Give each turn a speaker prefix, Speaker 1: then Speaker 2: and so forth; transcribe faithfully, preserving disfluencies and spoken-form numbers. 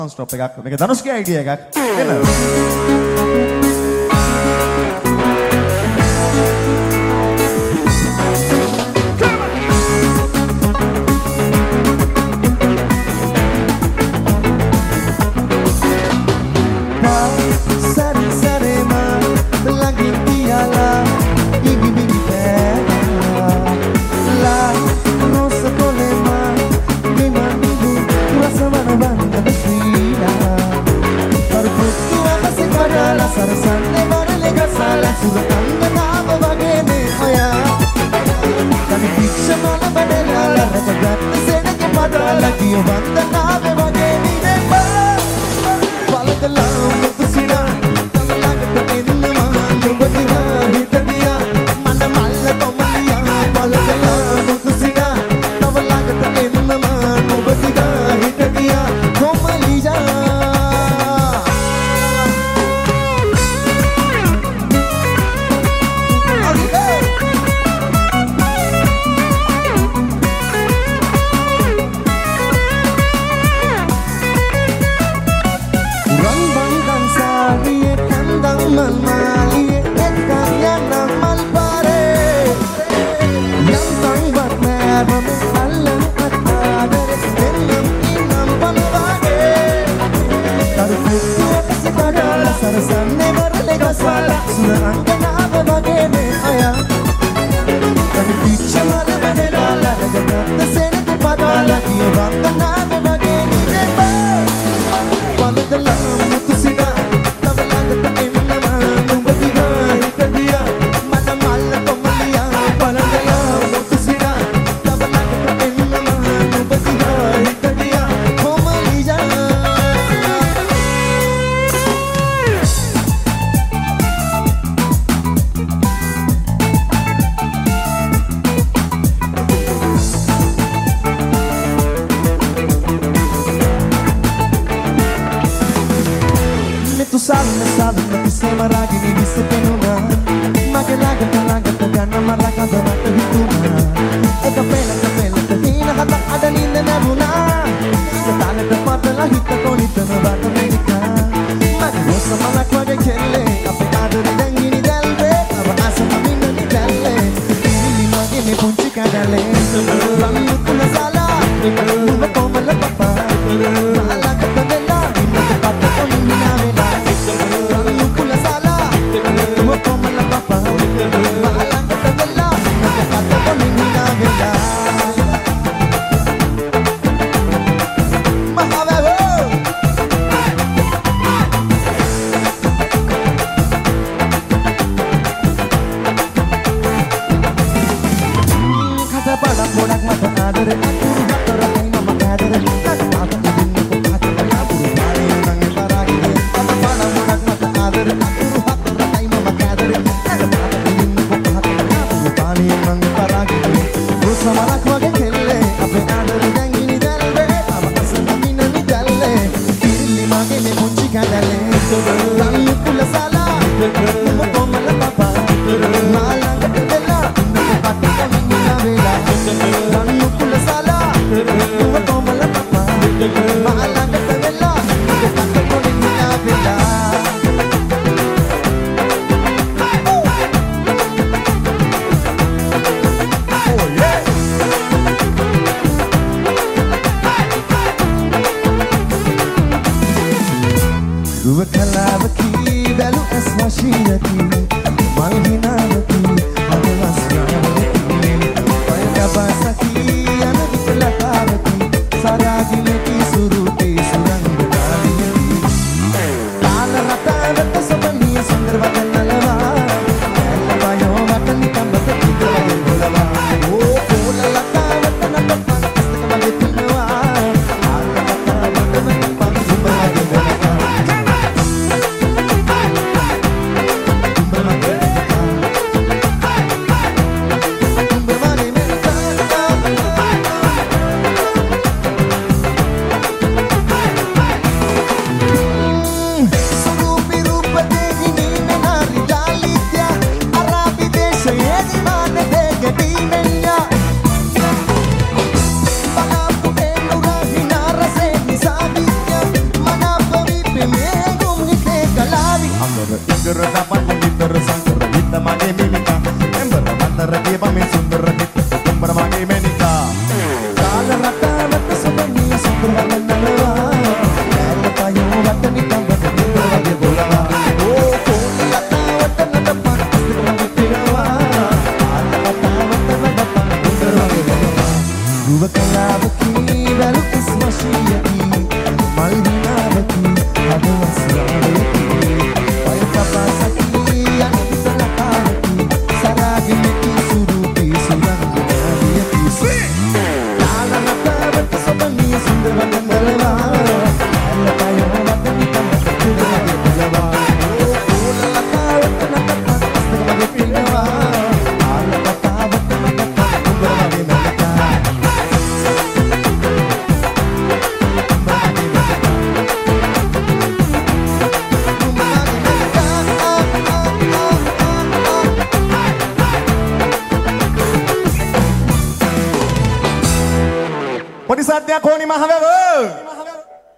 Speaker 1: Stop එකක්. මේක ධනුෂ්ගේ idea එකක්. එන්න. ගෙදර දපන් නිතර සංකර හිත මගේ මිනිකා එම්බර මන්තර දීපමේ සුන්දර හිත කුඹර මගේ මැනිකා කාල රටාවට සුබනිය සුබවන නලවා ඇලපයෝ වටනි කම්බට නිතර වගේ බොලවා ඕ කොණි ලතාවට නඩපන් මගේ පිරවා ආලපතාවට නඩපන් කුඹර වගේ බොලවා දුව කලාවකි වැලු කිස්මශියකි මල් දිනාවකි අදවස්රාවකි පය තපසකි අනිතලකාවකි සරාගිනකි සුරුපි සුරංගනාදියකි ලාලනතාවට සබනිය සුන්දරවන නලවා ඇලපයෝ වටනි කම්බට කුඹරගේ බොලවා ඕ කෝලලතාවට නඩපන් මගේ පිරවා ආලපතාවට නඩපන් කුඹරගේ මැනිකා Podi saatnya Koni Mahawewe.